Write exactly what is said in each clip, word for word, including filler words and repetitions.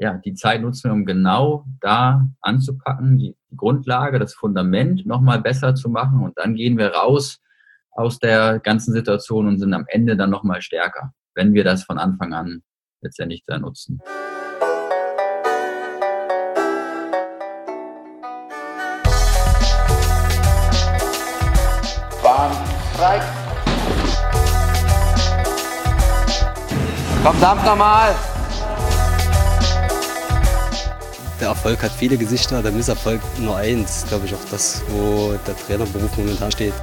ja, die Zeit nutzen wir, um genau da anzupacken, die Grundlage, das Fundament nochmal besser zu machen. Und dann gehen wir raus aus der ganzen Situation und sind am Ende dann nochmal stärker, wenn wir das von Anfang an letztendlich da nutzen. Bahn frei. Komm, dampf nochmal. Der Erfolg hat viele Gesichter, der Misserfolg nur eins. Glaube ich auch das, wo der Trainerberuf momentan steht.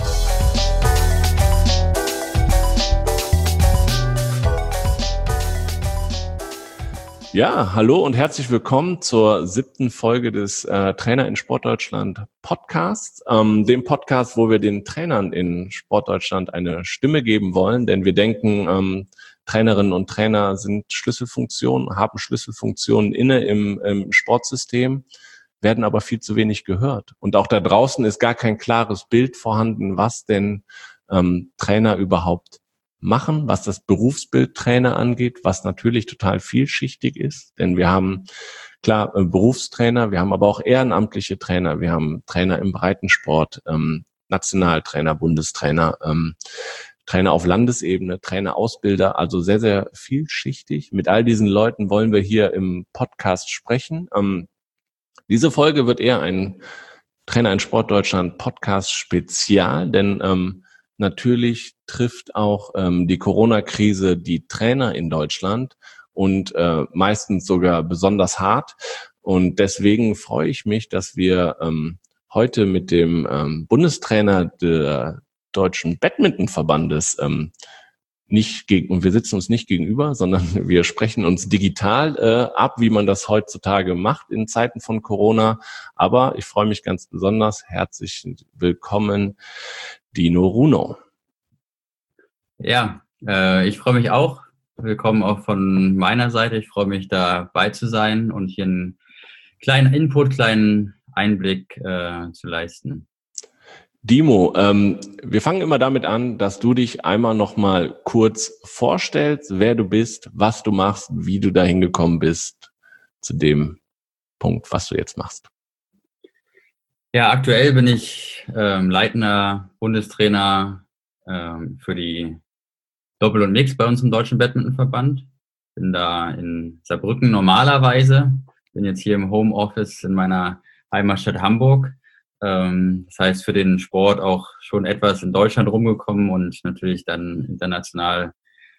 Ja, hallo und herzlich willkommen zur siebten Folge des äh, Trainer in Sportdeutschland Podcasts, ähm, dem Podcast, wo wir den Trainern in Sportdeutschland eine Stimme geben wollen, denn wir denken, ähm, Trainerinnen und Trainer sind Schlüsselfunktionen, haben Schlüsselfunktionen inne im, im Sportsystem, werden aber viel zu wenig gehört. Und auch da draußen ist gar kein klares Bild vorhanden, was denn ähm, Trainer überhaupt machen, was das Berufsbild Trainer angeht, was natürlich total vielschichtig ist, denn wir haben klar äh, Berufstrainer, wir haben aber auch ehrenamtliche Trainer, wir haben Trainer im Breitensport, ähm, Nationaltrainer, Bundestrainer, ähm, Trainer auf Landesebene, Trainer, Ausbilder, also sehr, sehr vielschichtig. Mit all diesen Leuten wollen wir hier im Podcast sprechen. Ähm, diese Folge wird eher ein Trainer in Sportdeutschland Podcast Spezial, denn ähm, natürlich trifft auch ähm, die Corona-Krise die Trainer in Deutschland und äh, meistens sogar besonders hart. Und deswegen freue ich mich, dass wir ähm, heute mit dem ähm, Bundestrainer der Deutschen Badmintonverbandes ähm, nicht gegen, und wir sitzen uns nicht gegenüber, sondern wir sprechen uns digital äh, ab, wie man das heutzutage macht in Zeiten von Corona. Aber ich freue mich ganz besonders. Herzlich willkommen, Dino Runo. Ja, äh, ich freue mich auch. Willkommen auch von meiner Seite. Ich freue mich, dabei zu sein und hier einen kleinen Input, kleinen Einblick äh, zu leisten. Dimo, ähm, wir fangen immer damit an, dass du dich einmal noch mal kurz vorstellst, wer du bist, was du machst, wie du dahin gekommen bist zu dem Punkt, was du jetzt machst. Ja, aktuell bin ich ähm, leitender Bundestrainer ähm, für die Doppel und Mix bei uns im Deutschen Badmintonverband. Bin da in Saarbrücken normalerweise, bin jetzt hier im Homeoffice in meiner Heimatstadt Hamburg. Ähm, das heißt, für den Sport auch schon etwas in Deutschland rumgekommen und natürlich dann international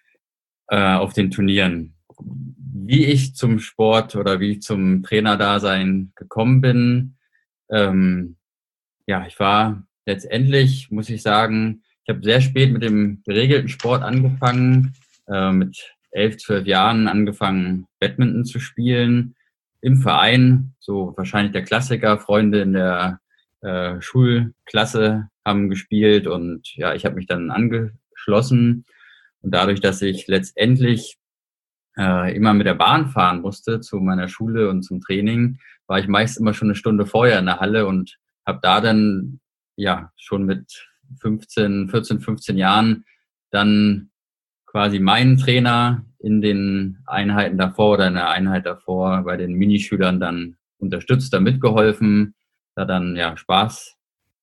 äh, auf den Turnieren. Wie ich zum Sport oder wie ich zum Trainerdasein gekommen bin, ähm, ja, ich war letztendlich, muss ich sagen, ich habe sehr spät mit dem geregelten Sport angefangen, äh, mit elf, zwölf Jahren angefangen, Badminton zu spielen, im Verein, so wahrscheinlich der Klassiker, Freunde in der äh, Schulklasse haben gespielt und ja, ich habe mich dann angeschlossen und dadurch, dass ich letztendlich äh, immer mit der Bahn fahren musste zu meiner Schule und zum Training, war ich meist immer schon eine Stunde vorher in der Halle und habe da dann ja schon mit fünfzehn, vierzehn, fünfzehn Jahren dann quasi meinen Trainer in den Einheiten davor oder in der Einheit davor bei den Minischülern dann unterstützt, da mitgeholfen, da dann ja Spaß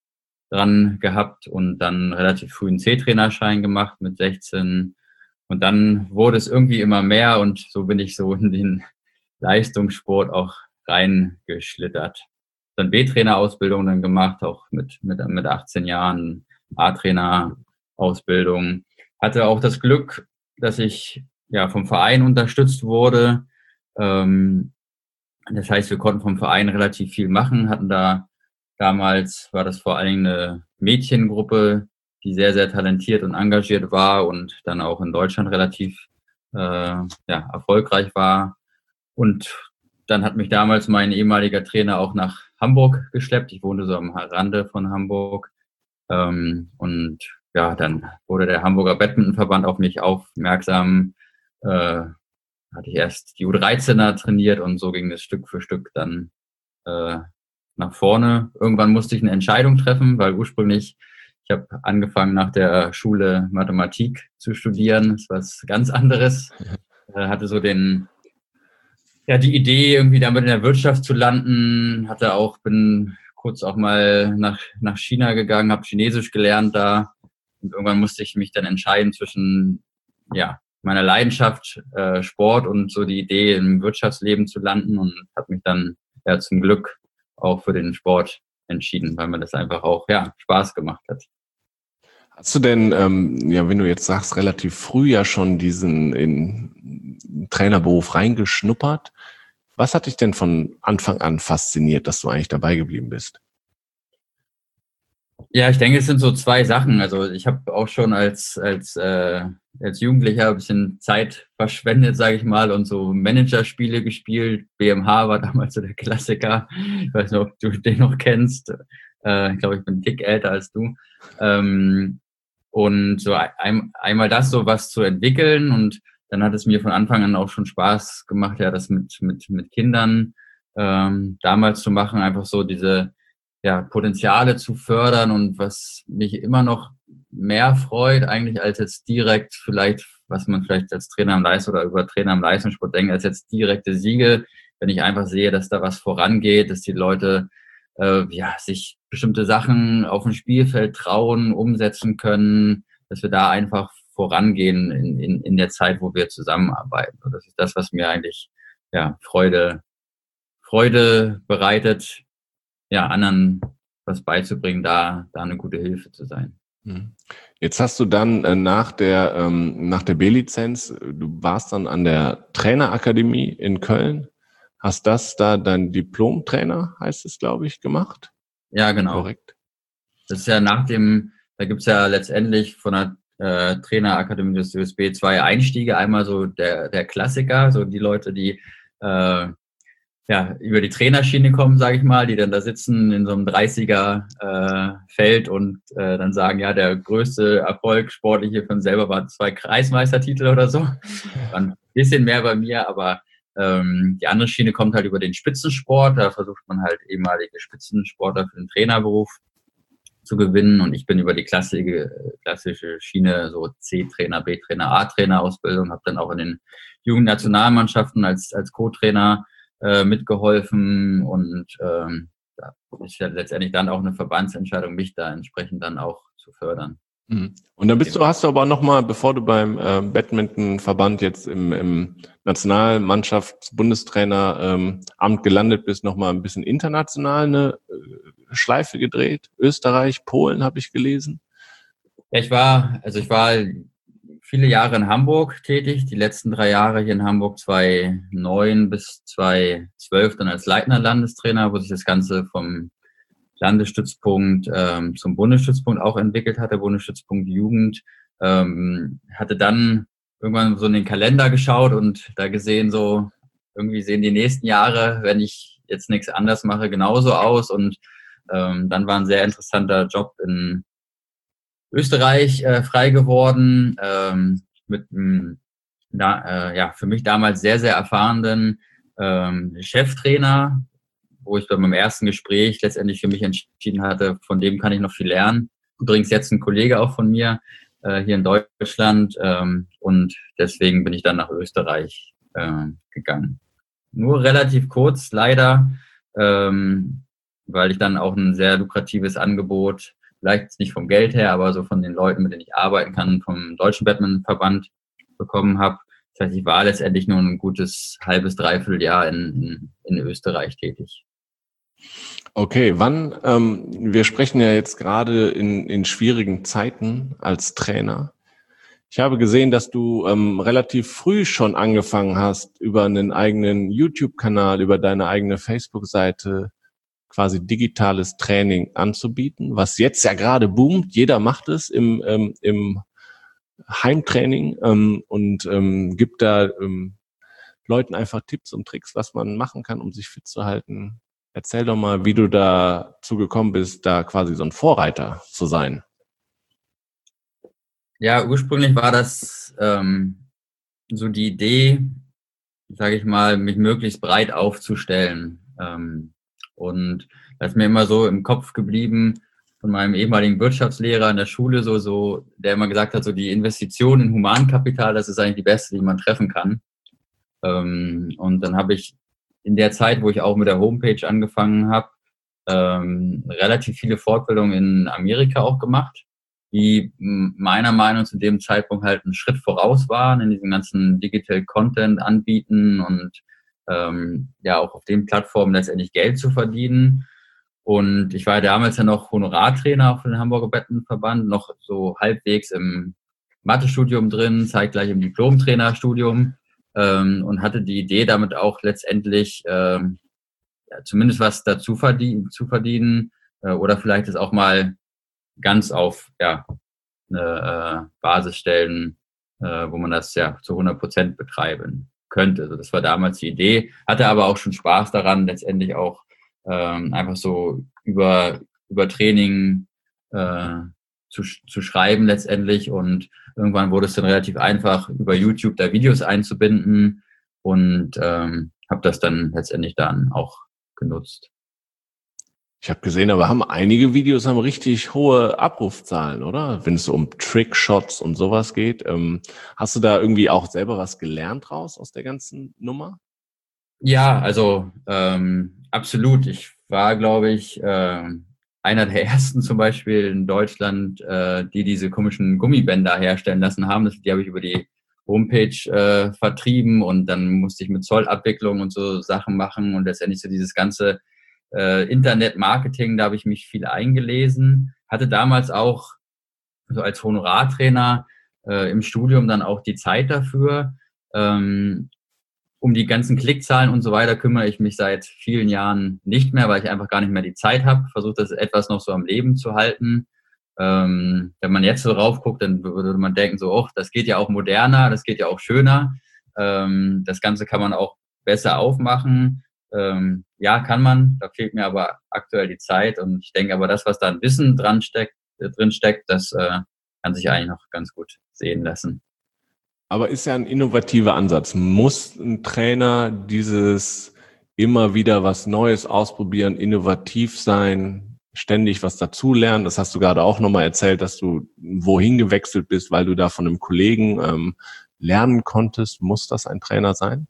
dran gehabt und dann relativ früh einen C-Trainerschein gemacht mit sechzehn und dann wurde es irgendwie immer mehr und so bin ich so in den Leistungssport auch reingeschlittert. Dann B-Trainer-Ausbildung dann gemacht, auch mit, mit, mit achtzehn Jahren, A-Trainer-Ausbildung. Hatte auch das Glück, dass ich ja vom Verein unterstützt wurde. Ähm, das heißt, wir konnten vom Verein relativ viel machen, hatten da damals, war das vor allem eine Mädchengruppe, die sehr, sehr talentiert und engagiert war und dann auch in Deutschland relativ äh, ja, erfolgreich war. Und dann hat mich damals mein ehemaliger Trainer auch nach Hamburg geschleppt. Ich wohnte so am Rande von Hamburg. Ähm, und ja, dann wurde der Hamburger Badmintonverband auf mich aufmerksam. Äh, hatte ich erst die U dreizehner trainiert und so ging es Stück für Stück dann äh, nach vorne. Irgendwann musste ich eine Entscheidung treffen, weil ursprünglich, ich habe angefangen nach der Schule Mathematik zu studieren. Das ist was ganz anderes. Äh, hatte so den ja, die Idee, irgendwie damit in der Wirtschaft zu landen, hatte auch, bin kurz auch mal nach, nach China gegangen, habe Chinesisch gelernt da und irgendwann musste ich mich dann entscheiden zwischen, ja, meiner Leidenschaft, äh, Sport und so die Idee, im Wirtschaftsleben zu landen und habe mich dann ja zum Glück auch für den Sport entschieden, weil mir das einfach auch, ja, Spaß gemacht hat. Hast du denn, ähm, ja, wenn du jetzt sagst, relativ früh ja schon diesen in Trainerberuf reingeschnuppert? Was hat dich denn von Anfang an fasziniert, dass du eigentlich dabei geblieben bist? Ja, ich denke, es sind so zwei Sachen. Also ich habe auch schon als als äh, als Jugendlicher ein bisschen Zeit verschwendet, sage ich mal, und so Managerspiele gespielt. B M H war damals so der Klassiker. Ich weiß nicht, ob du den noch kennst. Äh, ich glaube, ich bin einen Tick älter als du. Ähm, und so ein, einmal das so was zu entwickeln und dann hat es mir von Anfang an auch schon Spaß gemacht, ja, das mit mit mit Kindern ähm, damals zu machen, einfach so diese ja, Potenziale zu fördern und was mich immer noch mehr freut, eigentlich als jetzt direkt vielleicht, was man vielleicht als Trainer am Leistung oder über Trainer am Leistungssport denkt, als jetzt direkte Siege, wenn ich einfach sehe, dass da was vorangeht, dass die Leute äh, ja sich bestimmte Sachen auf dem Spielfeld trauen, umsetzen können, dass wir da einfach vorangehen in, in, in der Zeit, wo wir zusammenarbeiten. Und das ist das, was mir eigentlich ja Freude, Freude bereitet, ja, anderen was beizubringen, da, da eine gute Hilfe zu sein. Jetzt hast du dann äh, nach der, ähm, nach der B-Lizenz, du warst dann an der Trainerakademie in Köln, hast das da dein Diplom-Trainer, heißt es, glaube ich, gemacht? Ja, genau. Korrekt. Das ist ja nach dem, da gibt's ja letztendlich von der äh, Trainerakademie des U S B zwei Einstiege. Einmal so der, der Klassiker, so die Leute, die äh, ja, über die Trainerschiene kommen, sage ich mal, die dann da sitzen in so einem dreißiger äh, Feld und äh, dann sagen, ja, der größte Erfolg sportliche von selber waren zwei Kreismeistertitel oder so. War ein bisschen mehr bei mir, aber ähm, die andere Schiene kommt halt über den Spitzensport. Da versucht man halt ehemalige Spitzensportler für den Trainerberuf zu gewinnen und ich bin über die klassische, klassische Schiene, so C-Trainer, B-Trainer, A-Trainer-Ausbildung, habe dann auch in den Jugendnationalmannschaften als, als Co-Trainer Äh, mitgeholfen und ähm, da ist ja letztendlich dann auch eine Verbandsentscheidung, mich da entsprechend dann auch zu fördern. Und dann bist du, hast du aber nochmal, bevor du beim äh, Badmintonverband jetzt im, im Nationalmannschafts-Bundestrainer-Amt ähm, gelandet bist, nochmal ein bisschen international eine äh, Schleife gedreht. Österreich, Polen habe ich gelesen. Ja, ich war, also ich war viele Jahre in Hamburg tätig, die letzten drei Jahre hier in Hamburg, zweitausendneun bis zweitausendzwölf dann als Leitner Landestrainer, wo sich das Ganze vom Landesstützpunkt ähm, zum Bundesstützpunkt auch entwickelt hat, der Bundesstützpunkt Jugend. Ähm, hatte dann irgendwann so in den Kalender geschaut und da gesehen, so irgendwie sehen die nächsten Jahre, wenn ich jetzt nichts anderes mache, genauso aus. Und ähm, dann war ein sehr interessanter Job in Österreich äh, frei geworden, ähm, mit einem äh, ja, für mich damals sehr, sehr erfahrenen ähm, Cheftrainer, wo ich bei meinem ersten Gespräch letztendlich für mich entschieden hatte, von dem kann ich noch viel lernen. Übrigens jetzt ein Kollege auch von mir äh, hier in Deutschland ähm, und deswegen bin ich dann nach Österreich äh, gegangen. Nur relativ kurz, leider, ähm, weil ich dann auch ein sehr lukratives Angebot, vielleicht nicht vom Geld her, aber so von den Leuten, mit denen ich arbeiten kann, vom Deutschen Badmintonverband bekommen habe. Das heißt, ich war letztendlich nur ein gutes halbes, dreiviertel Jahr in, in, in Österreich tätig. Okay, wann, ähm, wir sprechen ja jetzt gerade in, in schwierigen Zeiten als Trainer. Ich habe gesehen, dass du ähm, relativ früh schon angefangen hast, über einen eigenen YouTube-Kanal, über deine eigene Facebook-Seite quasi digitales Training anzubieten, was jetzt ja gerade boomt. Jeder macht es im, ähm, im Heimtraining ähm, und ähm, gibt da ähm, Leuten einfach Tipps und Tricks, was man machen kann, um sich fit zu halten. Erzähl doch mal, wie du dazu gekommen bist, da quasi so ein Vorreiter zu sein. Ja, ursprünglich war das ähm, so die Idee, sage ich mal, mich möglichst breit aufzustellen. Ähm, und das ist mir immer so im Kopf geblieben von meinem ehemaligen Wirtschaftslehrer in der Schule, so, so, der immer gesagt hat, so die Investition in Humankapital, das ist eigentlich die beste, die man treffen kann. Ähm, und dann habe ich in der Zeit, wo ich auch mit der Homepage angefangen habe, ähm, relativ viele Fortbildungen in Amerika auch gemacht, die meiner Meinung nach zu dem Zeitpunkt halt einen Schritt voraus waren in diesem ganzen Digital Content anbieten und ähm, ja auch auf den Plattformen letztendlich Geld zu verdienen. Und ich war ja damals ja noch Honorartrainer für den Hamburger Badmintonverband, noch so halbwegs im Mathestudium drin, zeitgleich im Diplom-Trainerstudium ähm, und hatte die Idee, damit auch letztendlich ähm, ja, zumindest was dazu verdienen, zu verdienen äh, oder vielleicht es auch mal ganz auf ja, eine äh, Basis stellen, äh, wo man das ja zu hundert Prozent betreiben könnte. Also das war damals die Idee, hatte aber auch schon Spaß daran, letztendlich auch ähm, einfach so über, über Training äh, zu, zu schreiben letztendlich und irgendwann wurde es dann relativ einfach, über YouTube da Videos einzubinden und ähm, habe das dann letztendlich dann auch genutzt. Ich habe gesehen, aber haben einige Videos haben richtig hohe Abrufzahlen, oder? Wenn es um Trickshots und sowas geht. Ähm, hast du da irgendwie auch selber was gelernt raus aus der ganzen Nummer? Ja, also ähm, absolut. Ich war, glaube ich, äh, einer der ersten zum Beispiel in Deutschland, äh, die diese komischen Gummibänder herstellen lassen haben. Das, die habe ich über die Homepage äh, vertrieben und dann musste ich mit Zollabwicklung und so Sachen machen und letztendlich so dieses ganze äh, Internet-Marketing, da habe ich mich viel eingelesen. Hatte damals auch so als Honorartrainer äh, im Studium dann auch die Zeit dafür. Ähm, um die ganzen Klickzahlen und so weiter kümmere ich mich seit vielen Jahren nicht mehr, weil ich einfach gar nicht mehr die Zeit habe. Versuche das etwas noch so am Leben zu halten. Ähm, wenn man jetzt so drauf guckt, dann würde man denken so, oh, das geht ja auch moderner, das geht ja auch schöner. Ähm, das Ganze kann man auch besser aufmachen. Ähm, ja, kann man. Da fehlt mir aber aktuell die Zeit und ich denke aber, das, was da an Wissen dran steckt, äh, drin steckt, das äh, kann sich eigentlich noch ganz gut sehen lassen. Aber ist ja ein innovativer Ansatz. Muss ein Trainer dieses immer wieder was Neues ausprobieren, innovativ sein, ständig was dazulernen? Das hast du gerade auch nochmal erzählt, dass du wohin gewechselt bist, weil du da von einem Kollegen ähm, lernen konntest. Muss das ein Trainer sein?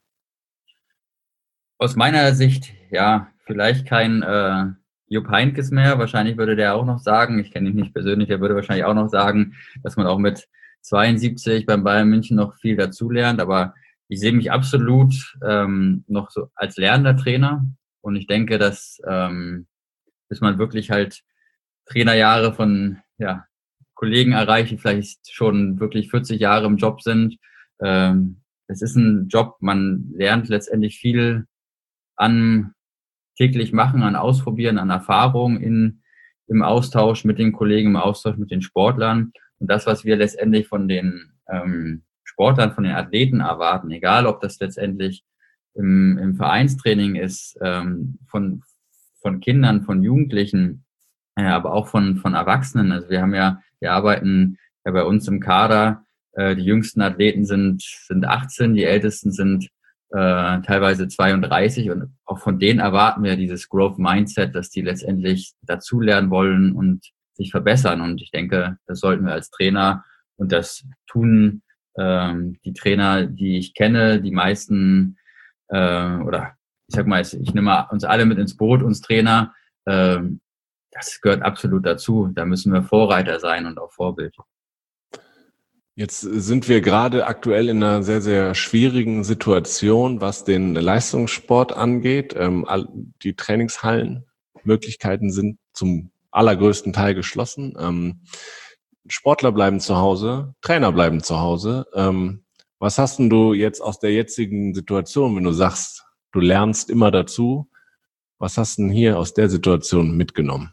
Aus meiner Sicht, ja, vielleicht kein äh, Jupp Heynckes mehr. Wahrscheinlich würde der auch noch sagen, ich kenne ihn nicht persönlich, der würde wahrscheinlich auch noch sagen, dass man auch mit zweiundsiebzig beim Bayern München noch viel dazulernt, aber ich sehe mich absolut ähm, noch so als lernender Trainer und ich denke, dass ähm, bis man wirklich halt Trainerjahre von ja, Kollegen erreicht, die vielleicht schon wirklich vierzig Jahre im Job sind. Ähm, es ist ein Job, man lernt letztendlich viel an täglich machen, an Ausprobieren, an Erfahrung in, im Austausch mit den Kollegen, im Austausch mit den Sportlern. Und das, was wir letztendlich von den ähm, Sportlern, von den Athleten erwarten, egal ob das letztendlich im, im Vereinstraining ist, ähm, von, von Kindern, von Jugendlichen, äh, aber auch von, von Erwachsenen. Also wir haben ja, wir arbeiten ja bei uns im Kader, äh, die jüngsten Athleten sind, sind achtzehn, die ältesten sind äh, teilweise zweiunddreißig und auch von denen erwarten wir dieses Growth Mindset, dass die letztendlich dazulernen wollen und sich verbessern. Und ich denke, das sollten wir als Trainer und das tun ähm, die Trainer, die ich kenne, die meisten äh, oder ich sag mal, ich nehme uns alle mit ins Boot, uns Trainer. Äh, das gehört absolut dazu. Da müssen wir Vorreiter sein und auch Vorbild. Jetzt sind wir gerade aktuell in einer sehr, sehr schwierigen Situation, was den Leistungssport angeht. Ähm, die Trainingshallenmöglichkeiten sind zum allergrößten Teil geschlossen. Ähm, Sportler bleiben zu Hause, Trainer bleiben zu Hause. Ähm, was hast denn du jetzt aus der jetzigen Situation, wenn du sagst, du lernst immer dazu? Was hast du denn hier aus der Situation mitgenommen?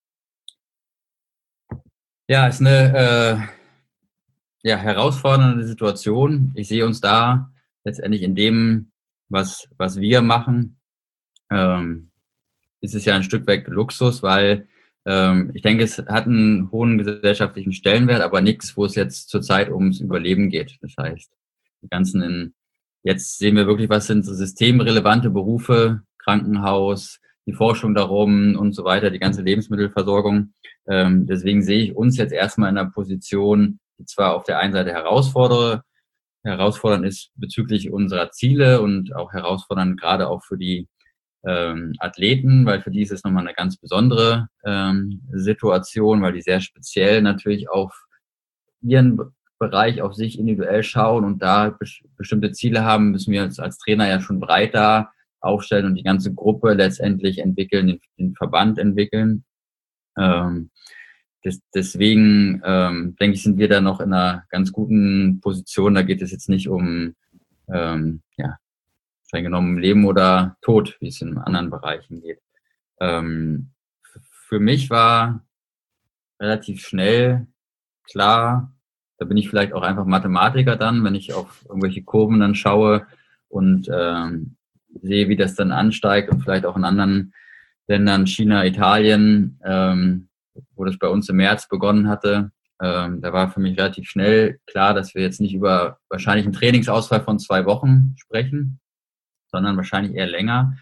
Ja, ist eine äh, ja, herausfordernde Situation. Ich sehe uns da letztendlich in dem, was, was wir machen, ähm, ist es ja ein Stück weit Luxus, weil ähm, ich denke, es hat einen hohen gesellschaftlichen Stellenwert, aber nichts, wo es jetzt zurzeit ums Überleben geht. Das heißt, die ganzen in, jetzt sehen wir wirklich, was sind so systemrelevante Berufe, Krankenhaus, die Forschung darum und so weiter, die ganze Lebensmittelversorgung. Ähm, deswegen sehe ich uns jetzt erstmal in einer Position, die zwar auf der einen Seite herausfordere, herausfordernd ist bezüglich unserer Ziele und auch herausfordernd gerade auch für die ähm, Athleten, weil für die ist es nochmal eine ganz besondere ähm, Situation, weil die sehr speziell natürlich auf ihren Be- Bereich, auf sich individuell schauen und da bes- bestimmte Ziele haben, müssen wir uns als Trainer ja schon breiter aufstellen und die ganze Gruppe letztendlich entwickeln, den, den Verband entwickeln. Ähm, des, deswegen ähm, denke ich, sind wir da noch in einer ganz guten Position. Da geht es jetzt nicht um ähm, ja, streng genommen Leben oder Tod, wie es in anderen Bereichen geht. Ähm, f- für mich war relativ schnell klar, da bin ich vielleicht auch einfach Mathematiker dann, wenn ich auf irgendwelche Kurven dann schaue und ähm, sehe, wie das dann ansteigt und vielleicht auch in anderen Ländern, China, Italien, ähm, wo das bei uns im März begonnen hatte. Ähm, da war für mich relativ schnell klar, dass wir jetzt nicht über wahrscheinlich einen Trainingsausfall von zwei Wochen sprechen, sondern wahrscheinlich eher länger.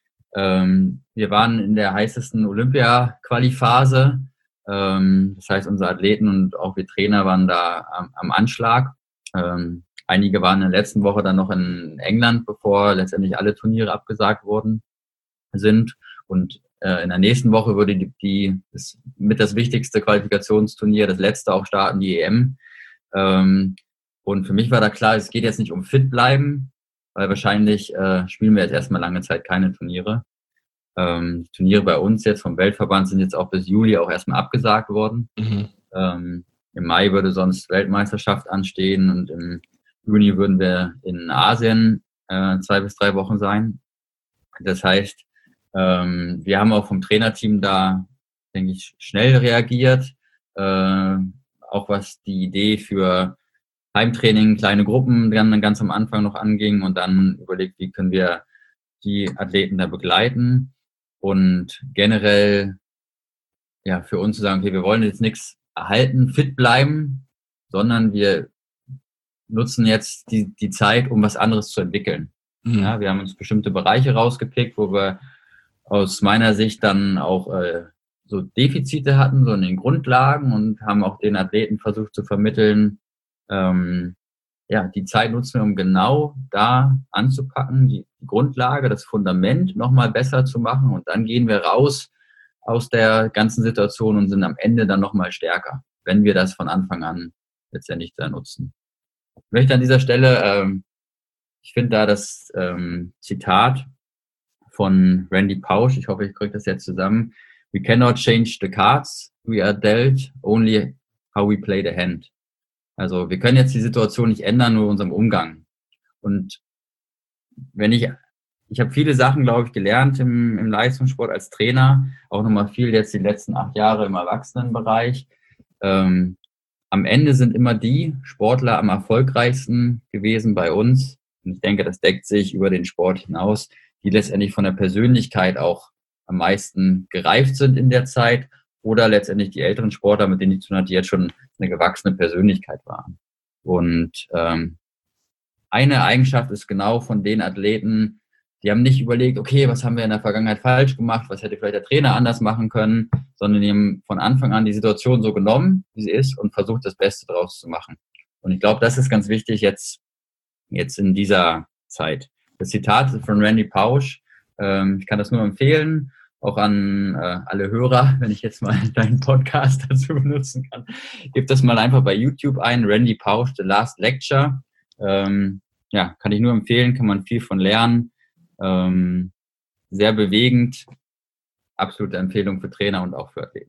Ähm, wir waren in der heißesten Olympia-Quali-Phase. Ähm, das heißt, unsere Athleten und auch wir Trainer waren da am, am Anschlag. Ähm, einige waren in der letzten Woche dann noch in England, bevor letztendlich alle Turniere abgesagt worden sind. Und äh, in der nächsten Woche würde die, die das, mit das wichtigste Qualifikationsturnier, das letzte auch starten, die E M. Ähm, und für mich war da klar, es geht jetzt nicht um fit bleiben, weil wahrscheinlich äh, spielen wir jetzt erstmal lange Zeit keine Turniere. Ähm, die Turniere bei uns jetzt vom Weltverband sind jetzt auch bis Juli auch erstmal abgesagt worden. Mhm. Ähm, im Mai würde sonst Weltmeisterschaft anstehen und im Juni würden wir in Asien äh, zwei bis drei Wochen sein. Das heißt, ähm, wir haben auch vom Trainerteam da, denke ich, schnell reagiert. Äh, auch was die Idee für Heimtraining, kleine Gruppen dann ganz am Anfang noch anging und dann überlegt, wie können wir die Athleten da begleiten und generell ja für uns zu sagen, okay, wir wollen jetzt nichts erhalten, fit bleiben, sondern wir nutzen jetzt die, die Zeit, um was anderes zu entwickeln. Mhm. Ja, wir haben uns bestimmte Bereiche rausgepickt, wo wir aus meiner Sicht dann auch äh, so Defizite hatten, so in den Grundlagen und haben auch den Athleten versucht zu vermitteln, ähm, ja, die Zeit nutzen wir, um genau da anzupacken, die Grundlage, das Fundament nochmal besser zu machen und dann gehen wir raus aus der ganzen Situation und sind am Ende dann nochmal stärker, wenn wir das von Anfang an letztendlich da nutzen. Ich möchte an dieser Stelle, ähm, ich finde da das ähm, Zitat von Randy Pausch, ich hoffe, ich kriege das jetzt zusammen, we cannot change the cards we are dealt, only how we play the hand. Also wir können jetzt die Situation nicht ändern, nur unserem Umgang. Und wenn ich, ich habe viele Sachen, glaube ich, gelernt im, im Leistungssport als Trainer, auch nochmal viel jetzt die letzten acht Jahre im Erwachsenenbereich. Ähm, am Ende sind immer die Sportler am erfolgreichsten gewesen bei uns. Und ich denke, das deckt sich über den Sport hinaus, die letztendlich von der Persönlichkeit auch am meisten gereift sind in der Zeit oder letztendlich die älteren Sportler, mit denen ich zu tun hatte, die jetzt schon eine gewachsene Persönlichkeit waren. Und ähm, eine Eigenschaft ist genau von den Athleten, die haben nicht überlegt, okay, was haben wir in der Vergangenheit falsch gemacht, was hätte vielleicht der Trainer anders machen können, sondern die haben von Anfang an die Situation so genommen, wie sie ist und versucht, das Beste draus zu machen. Und ich glaube, das ist ganz wichtig jetzt, jetzt in dieser Zeit. Das Zitat ist von Randy Pausch. Ähm, ich kann das nur empfehlen, auch an äh, alle Hörer, wenn ich jetzt mal deinen Podcast dazu benutzen kann. Gib das mal einfach bei YouTube ein, Randy Pausch, The Last Lecture. Ähm, ja, kann ich nur empfehlen, kann man viel von lernen. Ähm, sehr bewegend. Absolute Empfehlung für Trainer und auch für Athleten.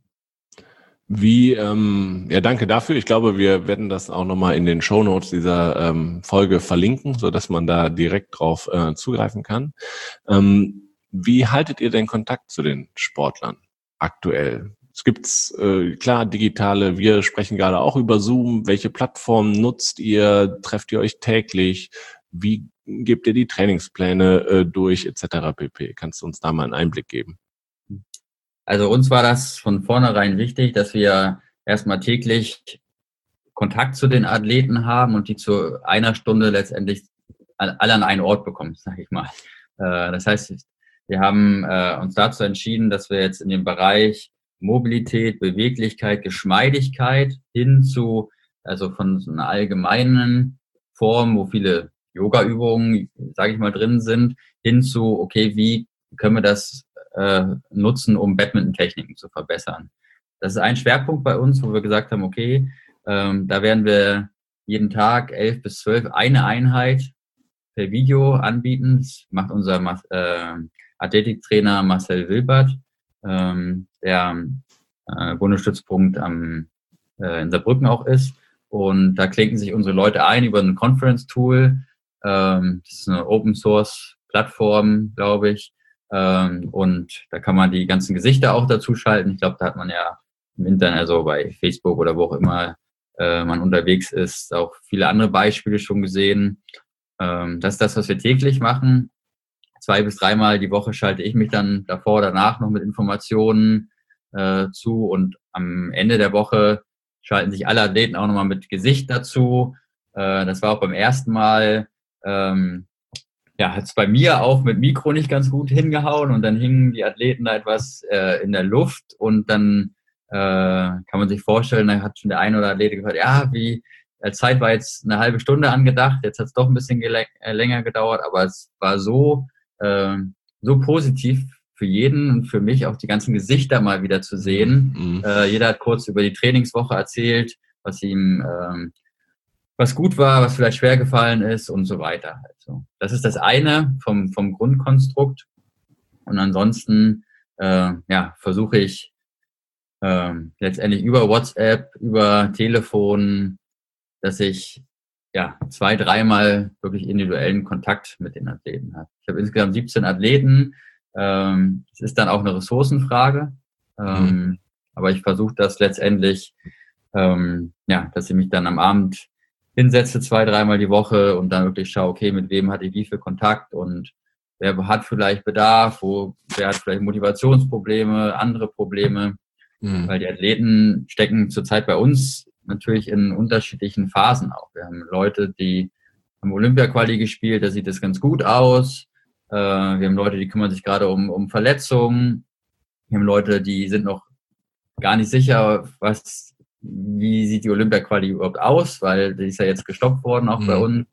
Wie, ähm, ja, danke dafür. Ich glaube, wir werden das auch nochmal in den Shownotes dieser ähm, Folge verlinken, so dass man da direkt drauf äh, zugreifen kann. Ähm, wie haltet ihr den Kontakt zu den Sportlern aktuell? Es gibt äh, klar digitale, wir sprechen gerade auch über Zoom. Welche Plattformen nutzt ihr? Trefft ihr euch täglich? Wie gebt ihr die Trainingspläne äh, durch et cetera pp? Kannst du uns da mal einen Einblick geben? Also uns war das von vornherein wichtig, dass wir erstmal täglich Kontakt zu den Athleten haben und die zu einer Stunde letztendlich alle an einen Ort bekommen, sage ich mal. Das heißt, wir haben uns dazu entschieden, dass wir jetzt in dem Bereich Mobilität, Beweglichkeit, Geschmeidigkeit hin zu, also von so einer allgemeinen Form, wo viele Yoga-Übungen, sage ich mal, drin sind, hin zu, okay, wie können wir das äh, nutzen, um Badminton-Techniken zu verbessern. Das ist ein Schwerpunkt bei uns, wo wir gesagt haben, okay, ähm, da werden wir jeden Tag elf bis zwölf eine Einheit per Video anbieten. Das macht unser äh, Athletiktrainer Marcel Wilbert, ähm, der äh, Bundesstützpunkt am, äh, in Saarbrücken auch ist. Und da klinken sich unsere Leute ein über ein Conference-Tool. Ähm, das ist eine Open-Source-Plattform, glaube ich. Ähm, und da kann man die ganzen Gesichter auch dazu schalten. Ich glaube, da hat man ja im Internet, also bei Facebook oder wo auch immer äh, man unterwegs ist, auch viele andere Beispiele schon gesehen. Ähm, das ist das, was wir täglich machen. Zwei bis dreimal die Woche schalte ich mich dann davor oder danach noch mit Informationen äh, zu. Und am Ende der Woche schalten sich alle Athleten auch nochmal mit Gesicht dazu. Äh, das war auch beim ersten Mal, ähm, ja, hat es bei mir auch mit Mikro nicht ganz gut hingehauen und dann hingen die Athleten da etwas äh, in der Luft und dann äh, kann man sich vorstellen, da hat schon der eine oder Athlet gesagt, ja, wie, die Zeit war jetzt eine halbe Stunde angedacht, jetzt hat es doch ein bisschen gele- äh, länger gedauert, aber es war so, äh, so positiv für jeden und für mich auch die ganzen Gesichter mal wieder zu sehen. Mhm. Äh, jeder hat kurz über die Trainingswoche erzählt, was ihm ähm, was gut war, was vielleicht schwer gefallen ist und so weiter. Also, das ist das eine vom, vom Grundkonstrukt. Und ansonsten äh, ja, versuche ich äh, letztendlich über WhatsApp, über Telefon, dass ich ja zwei, dreimal wirklich individuellen Kontakt mit den Athleten habe. Ich habe insgesamt siebzehn Athleten. Ähm, es ist dann auch eine Ressourcenfrage. Ähm, mhm. Aber ich versuche das letztendlich, ähm, ja, dass ich mich dann am Abend hinsetze, zwei, dreimal die Woche und dann wirklich schaue, okay, mit wem hatte ich wie viel Kontakt und wer hat vielleicht Bedarf, wo, wer hat vielleicht Motivationsprobleme, andere Probleme, mhm. weil die Athleten stecken zurzeit bei uns natürlich in unterschiedlichen Phasen auch. Wir haben Leute, die haben Olympia-Quali gespielt, da sieht es ganz gut aus. Äh, wir haben Leute, die kümmern sich gerade um, um Verletzungen. Wir haben Leute, die sind noch gar nicht sicher, was wie sieht die Olympia-Quali überhaupt aus, weil die ist ja jetzt gestoppt worden, auch mhm. bei uns.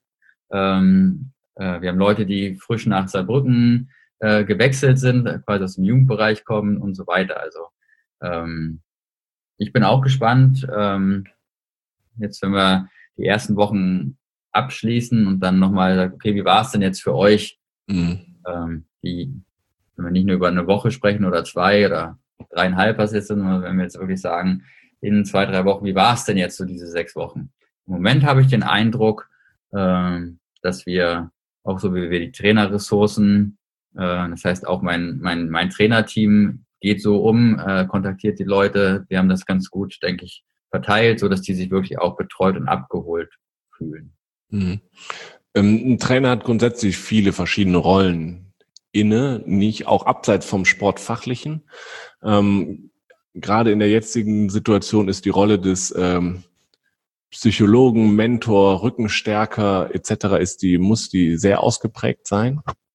Ähm, äh, wir haben Leute, die frisch nach Saarbrücken äh, gewechselt sind, quasi aus dem Jugendbereich kommen und so weiter. Also ähm, ich bin auch gespannt, ähm, jetzt wenn wir die ersten Wochen abschließen und dann nochmal sagen, okay, wie war es denn jetzt für euch? Mhm. Ähm, die, wenn wir nicht nur über eine Woche sprechen oder zwei oder dreieinhalb, was jetzt sind, sondern wenn wir jetzt wirklich sagen, in zwei, drei Wochen, wie war es denn jetzt so diese sechs Wochen? Im Moment habe ich den Eindruck, äh, dass wir auch so wie wir die Trainerressourcen, äh, das heißt auch mein, mein, mein Trainerteam geht so um, äh, kontaktiert die Leute, wir haben das ganz gut, denke ich, verteilt, so dass die sich wirklich auch betreut und abgeholt fühlen. Mhm. Ähm, ein Trainer hat grundsätzlich viele verschiedene Rollen inne, nicht auch abseits vom Sportfachlichen. Ähm, Gerade in der jetzigen Situation ist die Rolle des ähm, Psychologen, Mentor, Rückenstärker et cetera ist die muss die sehr ausgeprägt sein.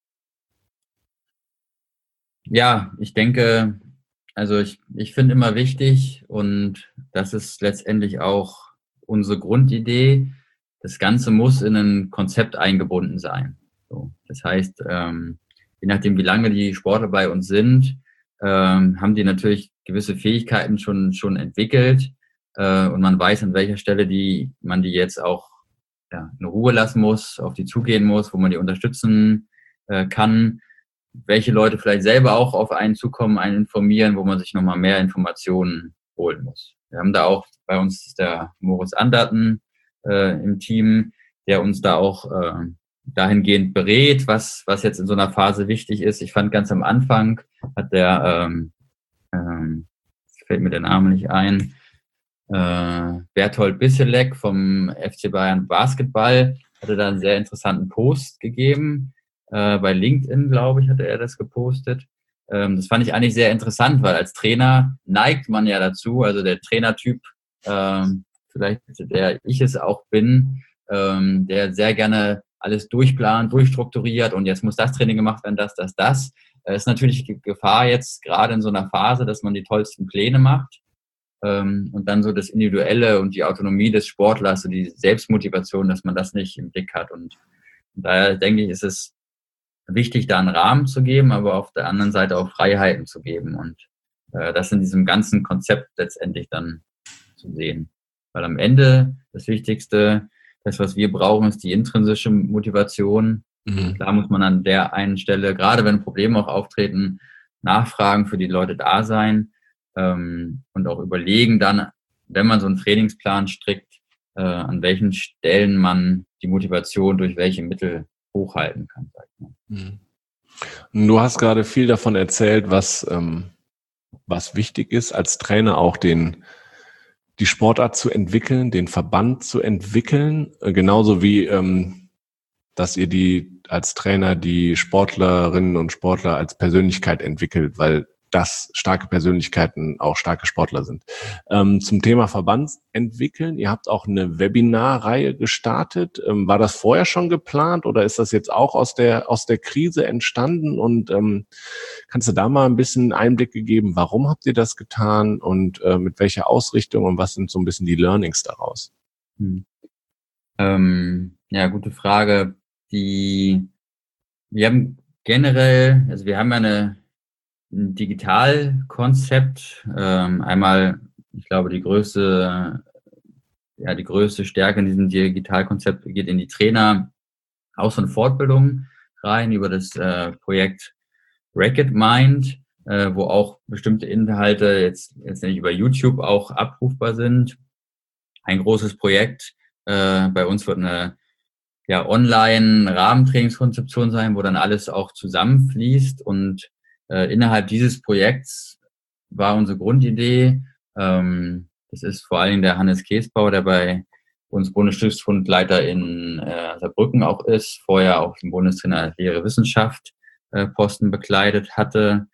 Ja, ich denke, also ich ich finde immer wichtig und das ist letztendlich auch unsere Grundidee. Das Ganze muss in ein Konzept eingebunden sein. So, das heißt, ähm, je nachdem, wie lange die Sportler bei uns sind, ähm, haben die natürlich gewisse Fähigkeiten schon schon entwickelt äh, und man weiß, an welcher Stelle die man die jetzt auch ja, in Ruhe lassen muss, auf die zugehen muss, wo man die unterstützen äh, kann, welche Leute vielleicht selber auch auf einen zukommen, einen informieren, wo man sich nochmal mehr Informationen holen muss. Wir haben da auch, bei uns ist der Moritz Anderten äh, im Team, der uns da auch äh, dahingehend berät, was was jetzt in so einer Phase wichtig ist. Ich fand ganz am Anfang hat der ähm, ähm, fällt mir der Name nicht ein, äh, Berthold Bisselek vom F C Bayern Basketball hatte da einen sehr interessanten Post gegeben. Äh, bei LinkedIn, glaube ich, hatte er das gepostet. Ähm, das fand ich eigentlich sehr interessant, weil als Trainer neigt man ja dazu, also der Trainertyp, ähm, vielleicht der ich es auch bin, ähm, der sehr gerne alles durchplant, durchstrukturiert und jetzt muss das Training gemacht werden, das, das, das. Es ist natürlich die Gefahr jetzt gerade in so einer Phase, dass man die tollsten Pläne macht ähm, und dann so das Individuelle und die Autonomie des Sportlers, so die Selbstmotivation, dass man das nicht im Blick hat. Und daher denke ich, ist es wichtig, da einen Rahmen zu geben, aber auf der anderen Seite auch Freiheiten zu geben und äh, das in diesem ganzen Konzept letztendlich dann zu sehen. Weil am Ende das Wichtigste, das, was wir brauchen, ist die intrinsische Motivation. Mhm. Klar muss man an der einen Stelle, gerade wenn Probleme auch auftreten, nachfragen, für die Leute da sein ähm, und auch überlegen dann, wenn man so einen Trainingsplan strickt, äh, an welchen Stellen man die Motivation durch welche Mittel hochhalten kann. Sag ich mal. Du hast gerade viel davon erzählt, was, ähm, was wichtig ist, als Trainer auch den, die Sportart zu entwickeln, den Verband zu entwickeln, äh, genauso wie, ähm, dass ihr die als Trainer die Sportlerinnen und Sportler als Persönlichkeit entwickelt, weil das starke Persönlichkeiten auch starke Sportler sind. Ähm, zum Thema Verband entwickeln, ihr habt auch eine Webinarreihe gestartet. Ähm, war das vorher schon geplant oder ist das jetzt auch aus der aus der Krise entstanden? Und ähm, kannst du da mal ein bisschen Einblicke geben, warum habt ihr das getan und äh, mit welcher Ausrichtung und was sind so ein bisschen die Learnings daraus? Hm. Ähm, ja, gute Frage. Die, wir haben generell, also wir haben ja eine ein Digitalkonzept. Ähm, einmal, ich glaube, die größte, ja, die größte Stärke in diesem Digitalkonzept geht in die Trainer Aus- und Fortbildung rein über das äh, Projekt Racket Mind, äh, wo auch bestimmte Inhalte jetzt, jetzt nicht über YouTube auch abrufbar sind. Ein großes Projekt. Äh, bei uns wird eine ja, Online-Rahmentrainingskonzeption sein, wo dann alles auch zusammenfließt und Äh, innerhalb dieses Projekts war unsere Grundidee, ähm, das ist vor allen Dingen der Hannes Käsbauer, der bei uns Bundesstiftsfundleiter in äh, Saarbrücken auch ist, vorher auch den Bundestrainer Lehre Wissenschaft äh, Posten bekleidet hatte.